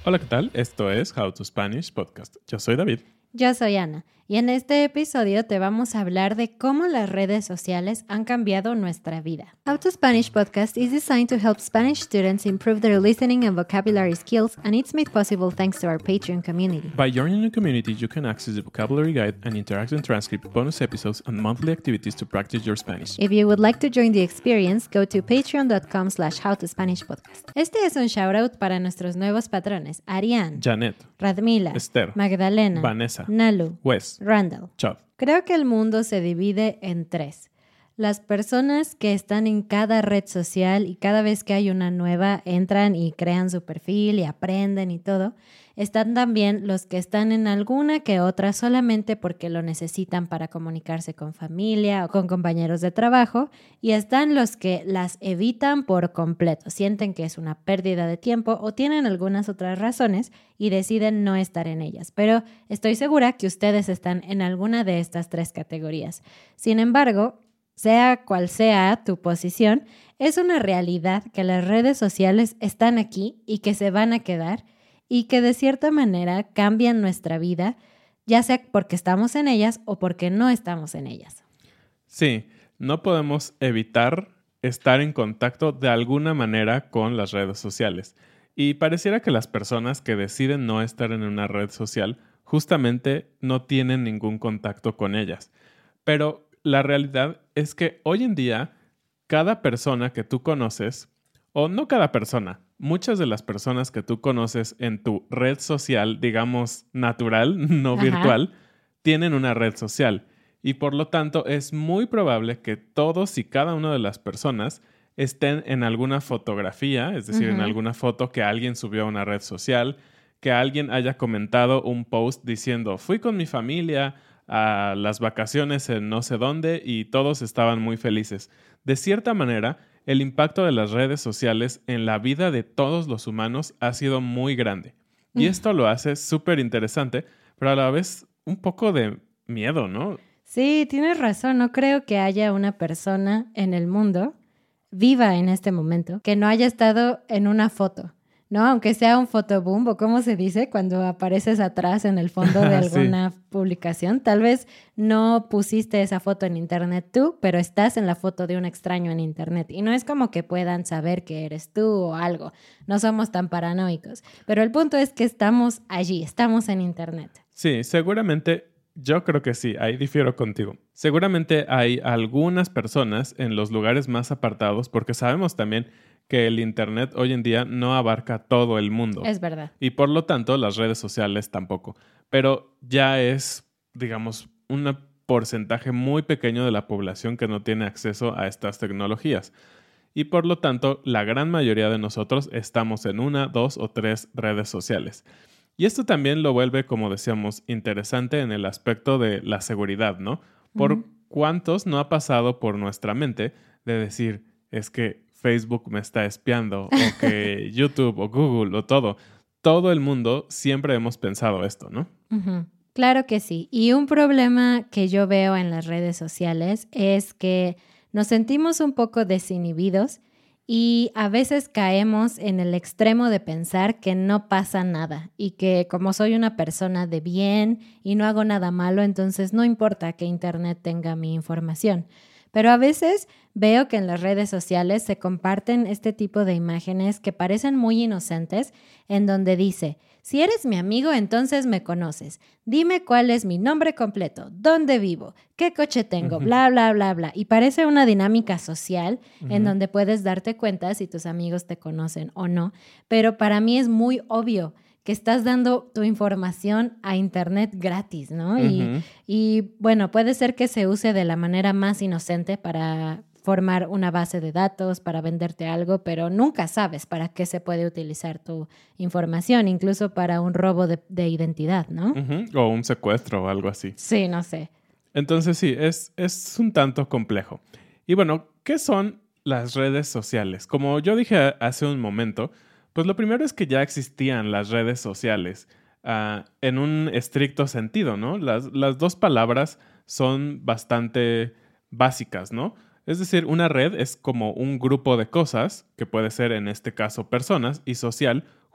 Hola, ¿qué tal? Esto es How to Spanish Podcast. Yo soy David. Yo soy Ana y en este episodio te vamos a hablar de cómo las redes sociales han cambiado nuestra vida. How to Spanish Podcast is designed to help Spanish students improve their listening and vocabulary skills, and it's made possible thanks to our Patreon community. By joining the community, you can access the vocabulary guide and interactive transcript, bonus episodes, and monthly activities to practice your Spanish. If you would like to join the experience, go to patreon.com/howtospanishpodcast. Este es un shoutout para nuestros nuevos patrones: Ariane, Janet, Radmila, Esther, Magdalena, Vanessa, Nalu, Wes, Randall. Chad. Creo que el mundo se divide en tres. Las personas que están en cada red social y cada vez que hay una nueva entran y crean su perfil y aprenden y todo. Están también los que están en alguna que otra solamente porque lo necesitan para comunicarse con familia o con compañeros de trabajo. Y están los que las evitan por completo, sienten que es una pérdida de tiempo o tienen algunas otras razones y deciden no estar en ellas. Pero estoy segura que ustedes están en alguna de estas tres categorías. Sin embargo, sea cual sea tu posición, es una realidad que las redes sociales están aquí y que se van a quedar y que de cierta manera cambian nuestra vida, ya sea porque estamos en ellas o porque no estamos en ellas. Sí, no podemos evitar estar en contacto de alguna manera con las redes sociales. Y pareciera que las personas que deciden no estar en una red social justamente no tienen ningún contacto con ellas. Pero la realidad es que hoy en día cada persona que tú conoces, o no cada persona, muchas de las personas que tú conoces en tu red social, digamos natural, no virtual, tienen una red social. Y por lo tanto es muy probable que todos y cada una de las personas estén en alguna fotografía, es decir, en alguna foto que alguien subió a una red social, que alguien haya comentado un post diciendo, fui con mi familia a las vacaciones en no sé dónde y todos estaban muy felices. De cierta manera, el impacto de las redes sociales en la vida de todos los humanos ha sido muy grande. Y esto lo hace súper interesante, pero a la vez un poco de miedo, ¿no? Sí, tienes razón. No creo que haya una persona en el mundo viva en este momento que no haya estado en una foto, ¿no? Aunque sea un photoboom, o ¿cómo se dice? Cuando apareces atrás en el fondo de alguna publicación. Tal vez no pusiste esa foto en internet tú, pero estás en la foto de un extraño en internet. Y no es como que puedan saber que eres tú o algo. No somos tan paranoicos. Pero el punto es que estamos allí, estamos en internet. Sí, seguramente, yo creo que sí, ahí difiero contigo. Seguramente hay algunas personas en los lugares más apartados, porque sabemos también que el internet hoy en día no abarca todo el mundo. Es verdad. Y por lo tanto, las redes sociales tampoco. Pero ya es, digamos, un porcentaje muy pequeño de la población que no tiene acceso a estas tecnologías. Y por lo tanto, la gran mayoría de nosotros estamos en una, dos o tres redes sociales. Y esto también lo vuelve, como decíamos, interesante en el aspecto de la seguridad, ¿no? ¿Por cuántos no ha pasado por nuestra mente de decir, es que Facebook me está espiando, o que YouTube o Google o todo? Todo el mundo siempre hemos pensado esto, ¿no? Claro que sí. Y un problema que yo veo en las redes sociales es que nos sentimos un poco desinhibidos y a veces caemos en el extremo de pensar que no pasa nada y que como soy una persona de bien y no hago nada malo, entonces no importa que Internet tenga mi información. Pero a veces veo que en las redes sociales se comparten este tipo de imágenes que parecen muy inocentes, en donde dice, si eres mi amigo, entonces me conoces. Dime cuál es mi nombre completo, dónde vivo, qué coche tengo, bla, bla, bla, bla. Y parece una dinámica social en donde puedes darte cuenta si tus amigos te conocen o no. Pero para mí es muy obvio que estás dando tu información a internet gratis, ¿no? Y bueno, puede ser que se use de la manera más inocente para formar una base de datos, para venderte algo, pero nunca sabes para qué se puede utilizar tu información, incluso para un robo de identidad, ¿no? O un secuestro o algo así. Sí, no sé. Entonces sí, es un tanto complejo. Y bueno, ¿qué son las redes sociales? Como yo dije hace un momento, pues lo primero es que ya existían las redes sociales en un estricto sentido, ¿no? Las dos palabras son bastante básicas, ¿no? Es decir, una red es como un grupo de cosas, que puede ser en este caso personas, y social,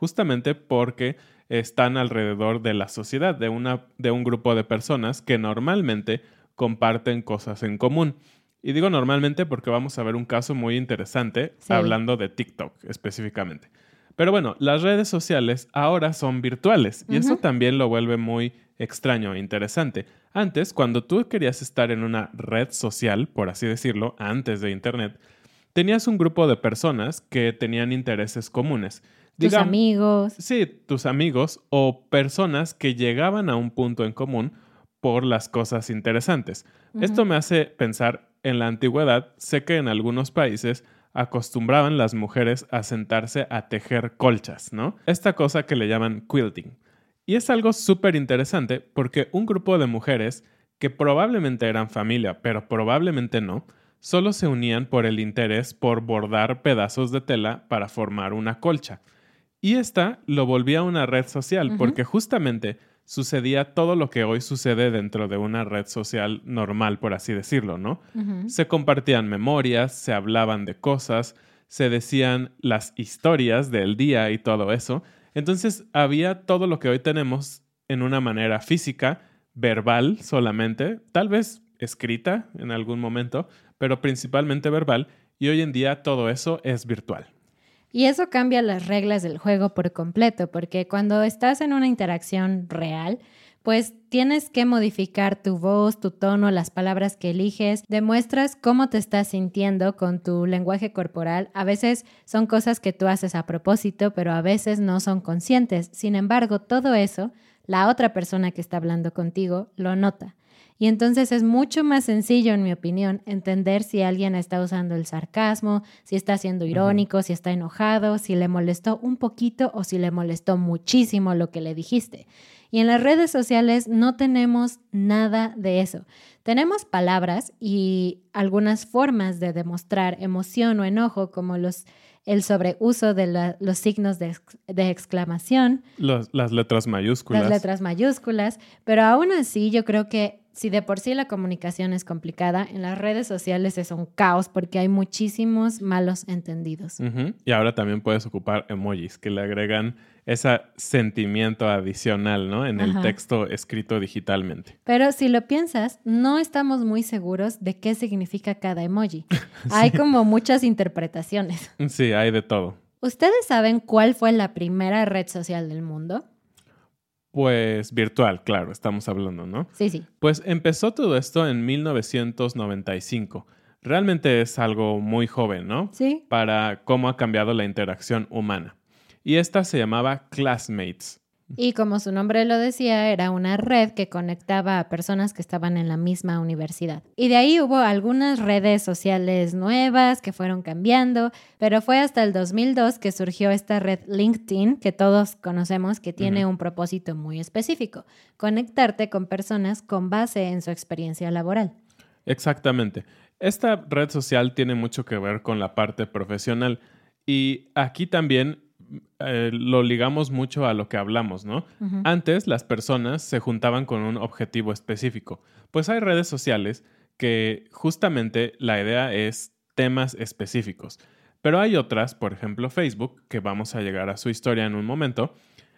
justamente porque están alrededor de la sociedad, de un grupo de personas que normalmente comparten cosas en común. Y digo normalmente porque vamos a ver un caso muy interesante hablando de TikTok específicamente. Pero bueno, las redes sociales ahora son virtuales y eso también lo vuelve muy extraño e interesante. Antes, cuando tú querías estar en una red social, por así decirlo, antes de Internet, tenías un grupo de personas que tenían intereses comunes. Tus amigos. Sí, tus amigos o personas que llegaban a un punto en común por las cosas interesantes. Esto me hace pensar en la antigüedad. Sé que en algunos países acostumbraban las mujeres a sentarse a tejer colchas, ¿no? Esta cosa que le llaman quilting. Y es algo súper interesante porque un grupo de mujeres que probablemente eran familia, pero probablemente no, solo se unían por el interés por bordar pedazos de tela para formar una colcha. Y esta lo volvía una red social porque justamente sucedía todo lo que hoy sucede dentro de una red social normal, por así decirlo, ¿no? Se compartían memorias, se hablaban de cosas, se decían las historias del día y todo eso. Entonces había todo lo que hoy tenemos en una manera física, verbal solamente, tal vez escrita en algún momento, pero principalmente verbal, y hoy en día todo eso es virtual. Y eso cambia las reglas del juego por completo, porque cuando estás en una interacción real, pues tienes que modificar tu voz, tu tono, las palabras que eliges, demuestras cómo te estás sintiendo con tu lenguaje corporal. A veces son cosas que tú haces a propósito, pero a veces no son conscientes. Sin embargo, todo eso, la otra persona que está hablando contigo lo nota. Y entonces es mucho más sencillo, en mi opinión, entender si alguien está usando el sarcasmo, si está siendo irónico, si está enojado, si le molestó un poquito o si le molestó muchísimo lo que le dijiste. Y en las redes sociales no tenemos nada de eso. Tenemos palabras y algunas formas de demostrar emoción o enojo, como el sobreuso de los signos de exclamación. Las letras mayúsculas. Las letras mayúsculas, pero aún así yo creo que si de por sí la comunicación es complicada, en las redes sociales es un caos porque hay muchísimos malos entendidos. Y ahora también puedes ocupar emojis que le agregan ese sentimiento adicional, ¿no? En el texto escrito digitalmente. Pero si lo piensas, no estamos muy seguros de qué significa cada emoji. Sí. Hay como muchas interpretaciones. Sí, hay de todo. ¿Ustedes saben cuál fue la primera red social del mundo? Pues virtual, claro, estamos hablando, ¿no? Sí. Pues empezó todo esto en 1995. Realmente es algo muy joven, ¿no? Sí. Para cómo ha cambiado la interacción humana. Y esta se llamaba Classmates. Y como su nombre lo decía, era una red que conectaba a personas que estaban en la misma universidad. Y de ahí hubo algunas redes sociales nuevas que fueron cambiando, pero fue hasta el 2002 que surgió esta red LinkedIn, que todos conocemos, que tiene un propósito muy específico: conectarte con personas con base en su experiencia laboral. Exactamente. Esta red social tiene mucho que ver con la parte profesional y aquí también lo ligamos mucho a lo que hablamos, ¿no? Antes las personas se juntaban con un objetivo específico. Pues hay redes sociales que justamente la idea es temas específicos. Pero hay otras, por ejemplo Facebook, que vamos a llegar a su historia en un momento,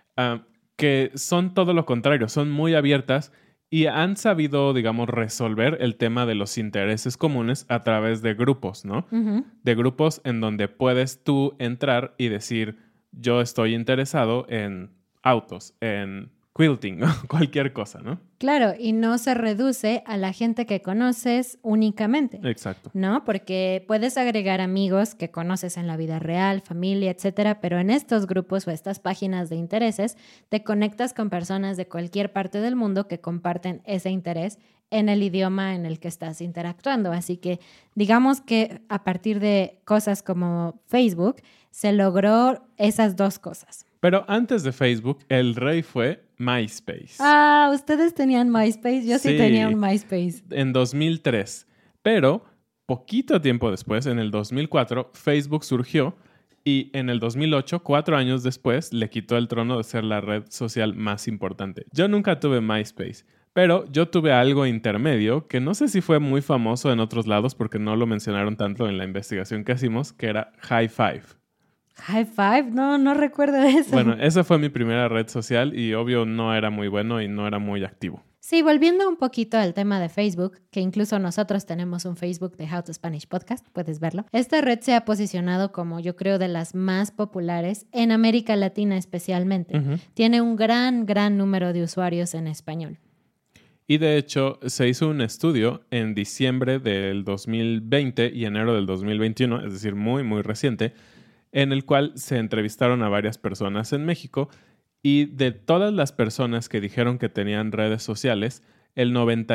que son todo lo contrario, son muy abiertas y han sabido, digamos, resolver el tema de los intereses comunes a través de grupos, ¿no? De grupos en donde puedes tú entrar y decir: yo estoy interesado en autos, en quilting, cualquier cosa, ¿no? Claro, y no se reduce a la gente que conoces únicamente. Exacto. ¿No? Porque puedes agregar amigos que conoces en la vida real, familia, etcétera, pero en estos grupos o estas páginas de intereses te conectas con personas de cualquier parte del mundo que comparten ese interés en el idioma en el que estás interactuando. Así que digamos que a partir de cosas como Facebook se logró esas dos cosas. Pero antes de Facebook, el rey fue MySpace. Ah, ¿ustedes tenían MySpace? Yo sí tenía un MySpace. En 2003. Pero poquito tiempo después, en el 2004, Facebook surgió y en el 2008, 4 años después, le quitó el trono de ser la red social más importante. Yo nunca tuve MySpace, pero yo tuve algo intermedio que no sé si fue muy famoso en otros lados porque no lo mencionaron tanto en la investigación que hicimos, que era High Five. High Five, no recuerdo eso. Bueno, esa fue mi primera red social y obvio no era muy bueno y no era muy activo. Sí, volviendo un poquito al tema de Facebook, que incluso nosotros tenemos un Facebook de How to Spanish Podcast, puedes verlo. Esta red se ha posicionado como, yo creo, de las más populares en América Latina especialmente. Uh-huh. Tiene un gran número de usuarios en español. Y de hecho, se hizo un estudio en diciembre del 2020 y enero del 2021, es decir, muy reciente, en el cual se entrevistaron a varias personas en México. Y de todas las personas que dijeron que tenían redes sociales, el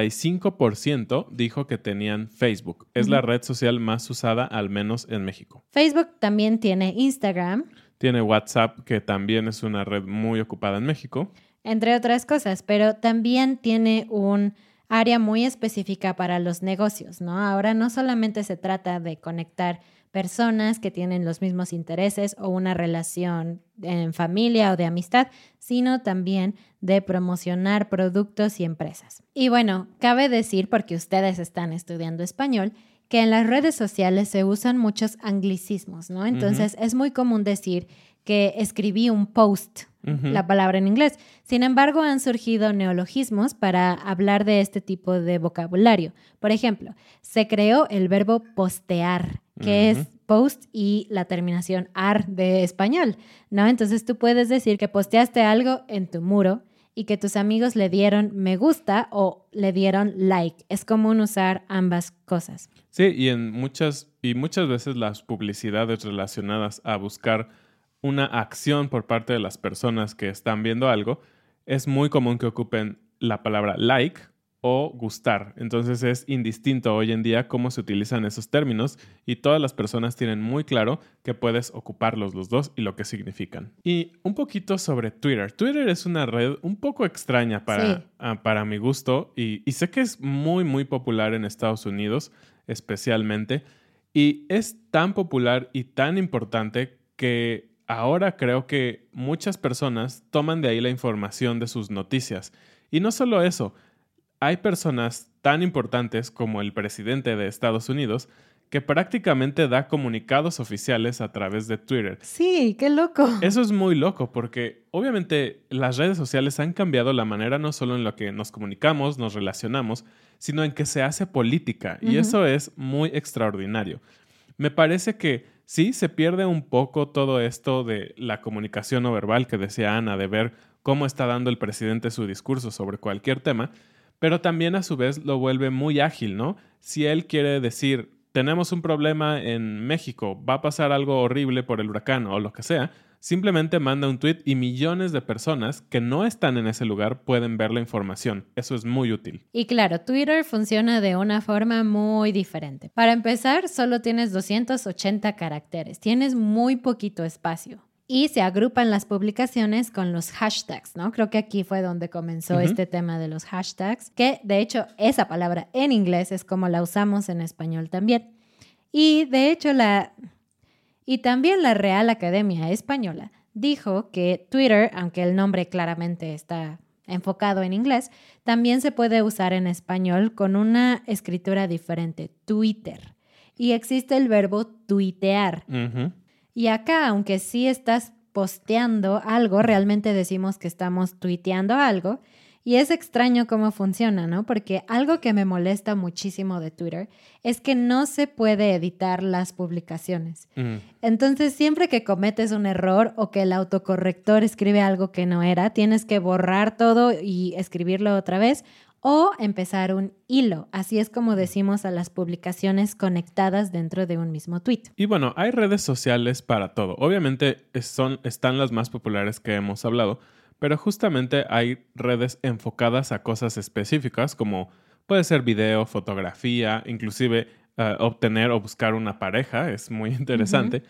95% dijo que tenían Facebook. Es la red social más usada, al menos en México. Facebook también tiene Instagram. Tiene WhatsApp, que también es una red muy ocupada en México. Entre otras cosas, pero también tiene un área muy específica para los negocios, ¿no? Ahora no solamente se trata de conectar personas que tienen los mismos intereses o una relación en familia o de amistad, sino también de promocionar productos y empresas. Y bueno, cabe decir, porque ustedes están estudiando español, que en las redes sociales se usan muchos anglicismos, ¿no? Entonces, es muy común decir que escribí un post, la palabra en inglés. Sin embargo, han surgido neologismos para hablar de este tipo de vocabulario. Por ejemplo, se creó el verbo postear, que es post y la terminación ar de español, ¿no? Entonces tú puedes decir que posteaste algo en tu muro y que tus amigos le dieron me gusta o le dieron like. Es común usar ambas cosas. Sí, y muchas veces las publicidades relacionadas a buscar una acción por parte de las personas que están viendo algo, es muy común que ocupen la palabra like o gustar. Entonces es indistinto hoy en día cómo se utilizan esos términos y todas las personas tienen muy claro que puedes ocuparlos los dos y lo que significan. Y un poquito sobre Twitter. Twitter es una red un poco extraña para mi gusto y sé que es muy popular en Estados Unidos especialmente, y es tan popular y tan importante que ahora creo que muchas personas toman de ahí la información de sus noticias. Y no solo eso, hay personas tan importantes como el presidente de Estados Unidos que prácticamente da comunicados oficiales a través de Twitter. Sí, qué loco. Eso es muy loco porque obviamente las redes sociales han cambiado la manera no solo en la que nos comunicamos, nos relacionamos, sino en que se hace política. Y eso es muy extraordinario. Me parece que sí, se pierde un poco todo esto de la comunicación no verbal que decía Ana, de ver cómo está dando el presidente su discurso sobre cualquier tema, pero también a su vez lo vuelve muy ágil, ¿no? Si él quiere decir, tenemos un problema en México, va a pasar algo horrible por el huracán o lo que sea, simplemente manda un tweet y millones de personas que no están en ese lugar pueden ver la información. Eso es muy útil. Y claro, Twitter funciona de una forma muy diferente. Para empezar, solo tienes 280 caracteres. Tienes muy poquito espacio. Y se agrupan las publicaciones con los hashtags, ¿no? Creo que aquí fue donde comenzó este tema de los hashtags, que de hecho esa palabra en inglés es como la usamos en español también. Y de hecho también la Real Academia Española dijo que Twitter, aunque el nombre claramente está enfocado en inglés, también se puede usar en español con una escritura diferente, Twitter. Y existe el verbo tuitear. Y acá, aunque sí estás posteando algo, realmente decimos que estamos tuiteando algo. Y es extraño cómo funciona, ¿no? Porque algo que me molesta muchísimo de Twitter es que no se puede editar las publicaciones. Entonces, siempre que cometes un error o que el autocorrector escribe algo que no era, tienes que borrar todo y escribirlo otra vez o empezar un hilo. Así es como decimos a las publicaciones conectadas dentro de un mismo tweet. Y bueno, hay redes sociales para todo. Obviamente están las más populares que hemos hablado, pero justamente hay redes enfocadas a cosas específicas como puede ser video, fotografía, inclusive obtener o buscar una pareja. Es muy interesante.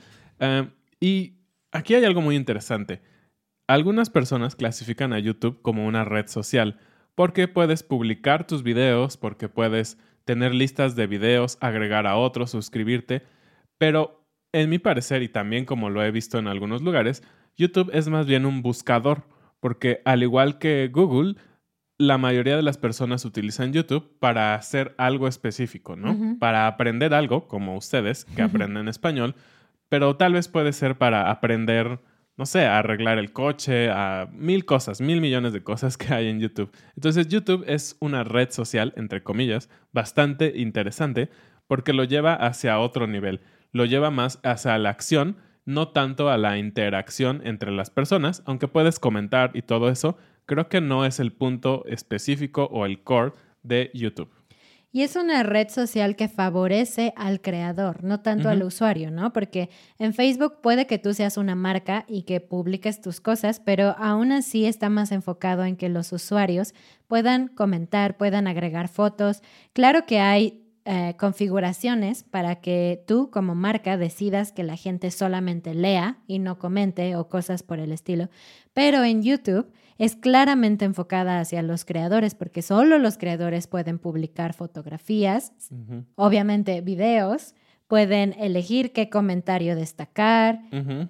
Y aquí hay algo muy interesante. Algunas personas clasifican a YouTube como una red social porque puedes publicar tus videos, porque puedes tener listas de videos, agregar a otros, suscribirte. Pero en mi parecer, y también como lo he visto en algunos lugares, YouTube es más bien un buscador. Porque al igual que Google, la mayoría de las personas utilizan YouTube para hacer algo específico, ¿no? Para aprender algo, como ustedes que aprenden español, pero tal vez puede ser para aprender, no sé, a arreglar el coche, a 1000 cosas, 1000 millones de cosas que hay en YouTube. Entonces YouTube es una red social, entre comillas, bastante interesante porque lo lleva hacia otro nivel. Lo lleva más hacia la acción, no tanto a la interacción entre las personas, aunque puedes comentar y todo eso. Creo que no es el punto específico o el core de YouTube. Y es una red social que favorece al creador, no tanto al usuario, ¿no? Porque en Facebook puede que tú seas una marca y que publiques tus cosas, pero aún así está más enfocado en que los usuarios puedan comentar, puedan agregar fotos. Claro que hay configuraciones para que tú como marca decidas que la gente solamente lea y no comente o cosas por el estilo. Pero en YouTube es claramente enfocada hacia los creadores porque solo los creadores pueden publicar fotografías, obviamente videos, pueden elegir qué comentario destacar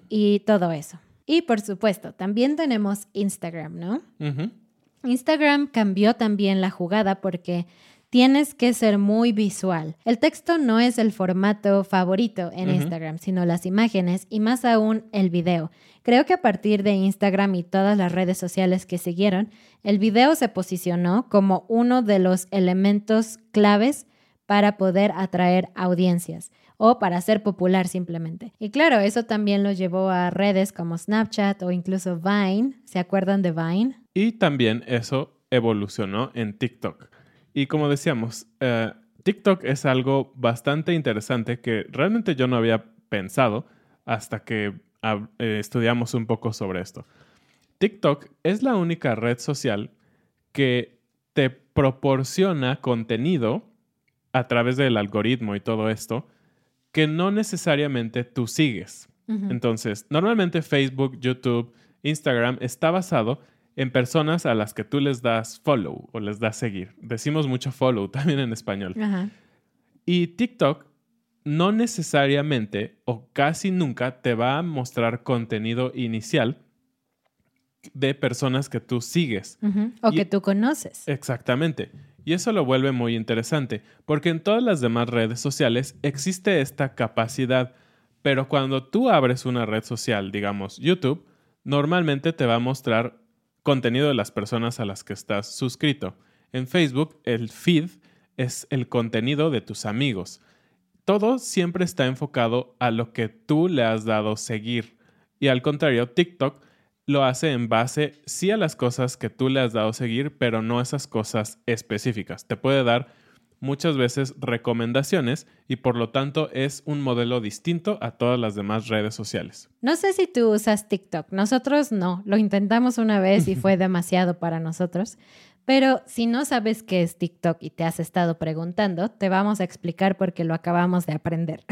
y todo eso. Y por supuesto, también tenemos Instagram, ¿no? Instagram cambió también la jugada porque tienes que ser muy visual. El texto no es el formato favorito en Instagram, sino las imágenes y más aún el video. Creo que a partir de Instagram y todas las redes sociales que siguieron, el video se posicionó como uno de los elementos claves para poder atraer audiencias o para ser popular simplemente. Y claro, eso también lo llevó a redes como Snapchat o incluso Vine. ¿Se acuerdan de Vine? Y también eso evolucionó en TikTok. Y como decíamos, TikTok es algo bastante interesante que realmente yo no había pensado hasta que estudiamos un poco sobre esto. TikTok es la única red social que te proporciona contenido a través del algoritmo y todo esto que no necesariamente tú sigues. Entonces, normalmente Facebook, YouTube, Instagram está basado en personas a las que tú les das follow o les das seguir. Decimos mucho follow también en español. Y TikTok no necesariamente o casi nunca te va a mostrar contenido inicial de personas que tú sigues. O que tú conoces. Exactamente. Y eso lo vuelve muy interesante, porque en todas las demás redes sociales existe esta capacidad, pero cuando tú abres una red social, digamos YouTube, normalmente te va a mostrar contenido de las personas a las que estás suscrito. En Facebook, el feed es el contenido de tus amigos. Todo siempre está enfocado a lo que tú le has dado seguir. Y al contrario, TikTok lo hace en base sí a las cosas que tú le has dado seguir, pero no esas cosas específicas. Te puede dar muchas veces recomendaciones y por lo tanto es un modelo distinto a todas las demás redes sociales. No sé si tú usas TikTok. Nosotros no. Lo intentamos una vez y fue demasiado para nosotros. Pero si no sabes qué es TikTok y te has estado preguntando, te vamos a explicar porque lo acabamos de aprender.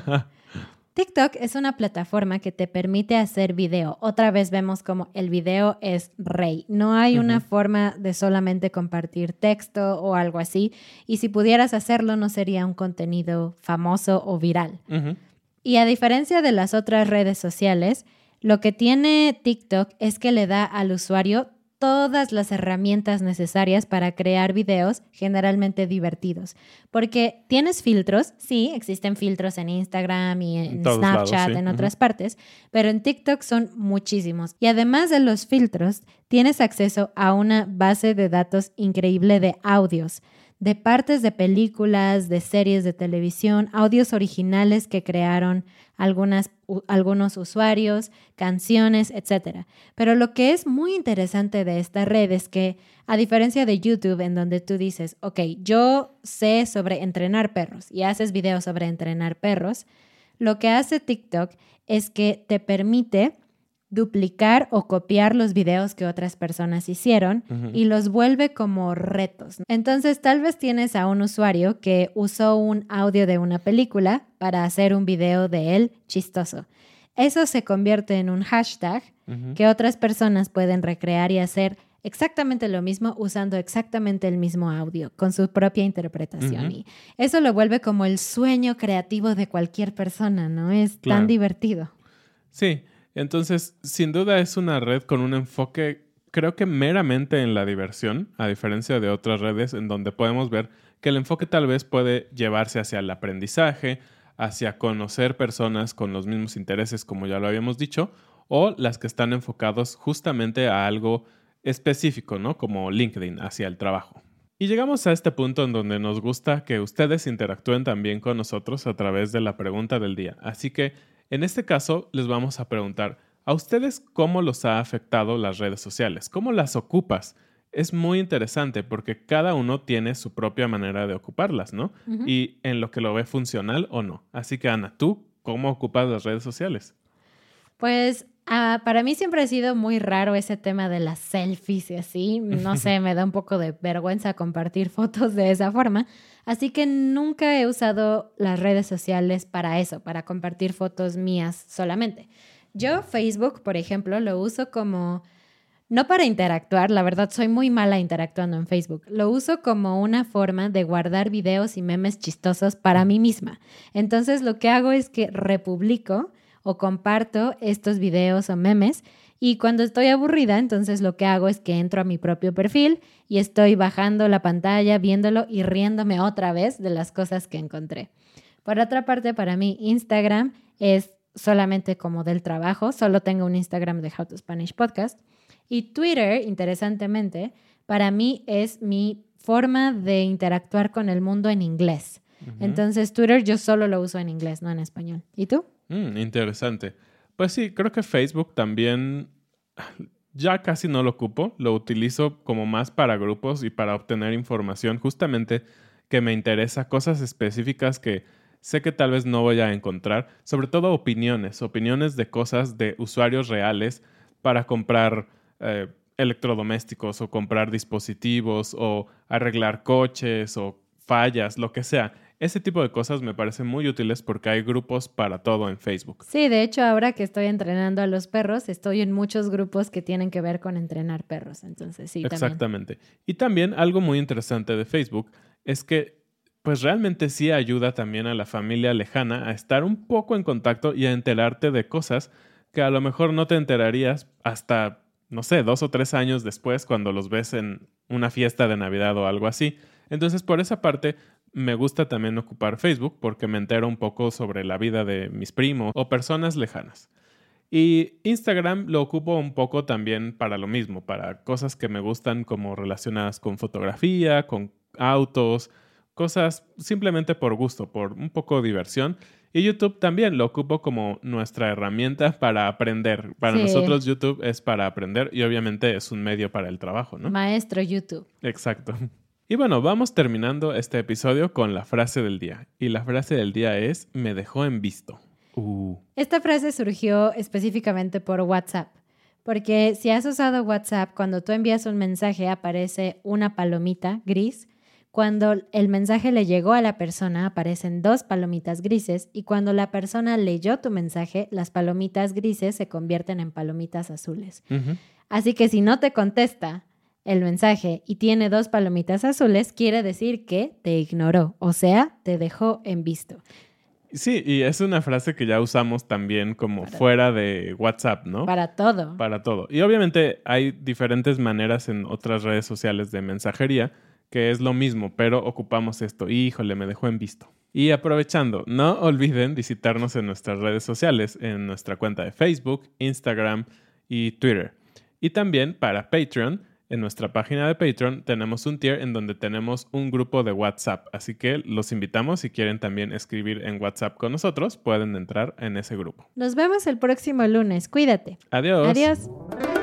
TikTok es una plataforma que te permite hacer video. Otra vez vemos como el video es rey. No hay una forma de solamente compartir texto o algo así. Y si pudieras hacerlo, no sería un contenido famoso o viral. Y a diferencia de las otras redes sociales, lo que tiene TikTok es que le da al usuario todas las herramientas necesarias para crear videos generalmente divertidos. Porque tienes filtros, sí, existen filtros en Instagram y en Snapchat, lados, sí. En otras partes, pero en TikTok son muchísimos. Y además de los filtros, tienes acceso a una base de datos increíble de audios, de partes de películas, de series de televisión, audios originales que crearon algunos usuarios, canciones, etc. Pero lo que es muy interesante de esta red es que, a diferencia de YouTube, en donde tú dices, ok, yo sé sobre entrenar perros y haces videos sobre entrenar perros, lo que hace TikTok es que te permite duplicar o copiar los videos que otras personas hicieron y los vuelve como retos. Entonces, tal vez tienes a un usuario que usó un audio de una película para hacer un video de él chistoso. Eso se convierte en un hashtag que otras personas pueden recrear y hacer exactamente lo mismo usando exactamente el mismo audio con su propia interpretación. Y eso lo vuelve como el sueño creativo de cualquier persona, ¿no? Es tan divertido. Sí. Entonces, sin duda es una red con un enfoque, creo que meramente en la diversión, a diferencia de otras redes en donde podemos ver que el enfoque tal vez puede llevarse hacia el aprendizaje, hacia conocer personas con los mismos intereses, como ya lo habíamos dicho, o las que están enfocados justamente a algo específico, ¿no? Como LinkedIn, hacia el trabajo. Y llegamos a este punto en donde nos gusta que ustedes interactúen también con nosotros a través de la pregunta del día. Así que, en este caso, les vamos a preguntar, ¿a ustedes cómo los ha afectado las redes sociales? ¿Cómo las ocupas? Es muy interesante porque cada uno tiene su propia manera de ocuparlas, ¿no? Ujú. Y en lo que lo ve funcional o no. Así que, Ana, ¿tú cómo ocupas las redes sociales? Pues para mí siempre ha sido muy raro ese tema de las selfies y así. No sé, me da un poco de vergüenza compartir fotos de esa forma. Así que nunca he usado las redes sociales para eso, para compartir fotos mías solamente. Yo Facebook, por ejemplo, lo uso como, no para interactuar, la verdad soy muy mala interactuando en Facebook. Lo uso como una forma de guardar videos y memes chistosos para mí misma. Entonces lo que hago es que republico o comparto estos videos o memes y cuando estoy aburrida, entonces lo que hago es que entro a mi propio perfil y estoy bajando la pantalla, viéndolo y riéndome otra vez de las cosas que encontré. Por otra parte, para mí Instagram es solamente como del trabajo, solo tengo un Instagram de How to Spanish Podcast y Twitter, interesantemente, para mí es mi forma de interactuar con el mundo en inglés. Entonces Twitter yo solo lo uso en inglés, no en español. ¿Y tú? Interesante. Pues sí, creo que Facebook también ya casi no lo ocupo. Lo utilizo como más para grupos y para obtener información justamente que me interesa, cosas específicas que sé que tal vez no voy a encontrar, sobre todo opiniones de cosas de usuarios reales para comprar electrodomésticos o comprar dispositivos o arreglar coches o fallas, lo que sea. Ese tipo de cosas me parecen muy útiles porque hay grupos para todo en Facebook. Sí, de hecho, ahora que estoy entrenando a los perros, estoy en muchos grupos que tienen que ver con entrenar perros. Entonces, sí, también. Exactamente. Y también algo muy interesante de Facebook es que pues realmente sí ayuda también a la familia lejana a estar un poco en contacto y a enterarte de cosas que a lo mejor no te enterarías hasta, no sé, 2 o 3 años después cuando los ves en una fiesta de Navidad o algo así. Entonces, por esa parte, me gusta también ocupar Facebook porque me entero un poco sobre la vida de mis primos o personas lejanas. Y Instagram lo ocupo un poco también para lo mismo, para cosas que me gustan como relacionadas con fotografía, con autos, cosas simplemente por gusto, por un poco de diversión. Y YouTube también lo ocupo como nuestra herramienta para aprender. Para Sí. nosotros YouTube es para aprender y obviamente es un medio para el trabajo, ¿no? Maestro YouTube. Exacto. Y bueno, vamos terminando este episodio con la frase del día. Y la frase del día es, me dejó en visto. Esta frase surgió específicamente por WhatsApp, porque si has usado WhatsApp, cuando tú envías un mensaje aparece una palomita gris, cuando el mensaje le llegó a la persona aparecen 2 palomitas grises y cuando la persona leyó tu mensaje, las palomitas grises se convierten en palomitas azules. Ujú. Así que si no te contesta el mensaje y tiene 2 palomitas azules, quiere decir que te ignoró, o sea, te dejó en visto. Sí, y es una frase que ya usamos también como Para- fuera de WhatsApp, ¿no? Para todo. Para todo. Y obviamente hay diferentes maneras en otras redes sociales de mensajería que es lo mismo, pero ocupamos esto. Híjole, me dejó en visto. Y aprovechando, no olviden visitarnos en nuestras redes sociales, en nuestra cuenta de Facebook, Instagram y Twitter. Y también para Patreon, en nuestra página de Patreon tenemos un tier en donde tenemos un grupo de WhatsApp. Así que los invitamos, si quieren también escribir en WhatsApp con nosotros, pueden entrar en ese grupo. Nos vemos el próximo lunes. Cuídate. Adiós. Adiós.